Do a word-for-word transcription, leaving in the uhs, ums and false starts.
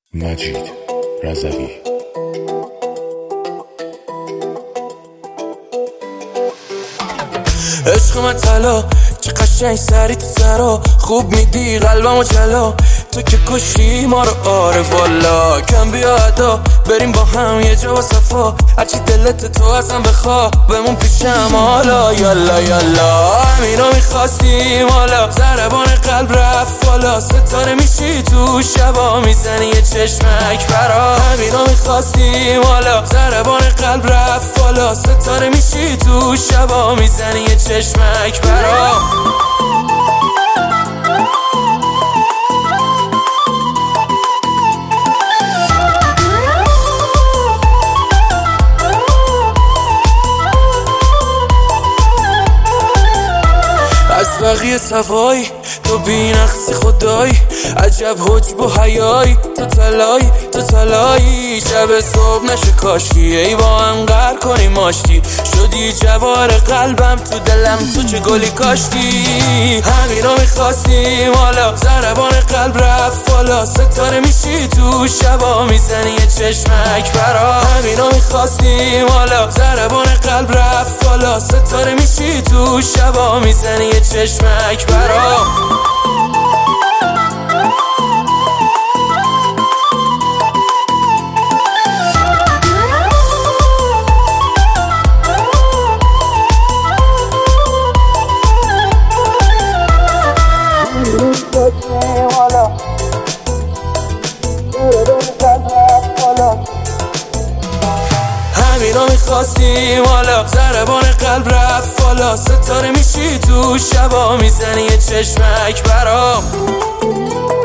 مجید رضوی. عشق من طلا چه قشنگ سری تو سرا، خوب میدی قلبمو جلا، تو که کشی ما رو. آره والا کم بیا ادا بریم با هم یه جا و صفا، هرچی دلت تو ازم بخوا بمون پیشم حالا. یالا یالا همینو میخواستیم حالا، ضربان قلب رفت بالا، ستاره میشی تو شبا میزنی یه چشمک برا. همینو میخواستیم حالا، ضربان قلب رفت بالا، ستاره میشی تو شبا میزنی یه چشمک برا. از بقیه صفایی تو بی نقصی خدایی، عجب حجب و حیایی، تو تلایی تو تلایی. شب صبح نشه کاشکی ای با هم قهر کنیم آشتی، شدی جوار قلبم تو دلم تو چه گلی کاشتی. همینو میخواستیم حالا، ضربان قلب رفت بالا، ستاره میشی تو شبا میزنی یه چشمک برا. همینو میخواستیم حالا، ضربان قلب رفت بالا، ستاره میشی تو شبا میزنی یه چشمک برا. همینو میخواستیم حالا، ضربان قلب رفت بالا، ستاره میشی تو شبا میزنی یه چشمک برا.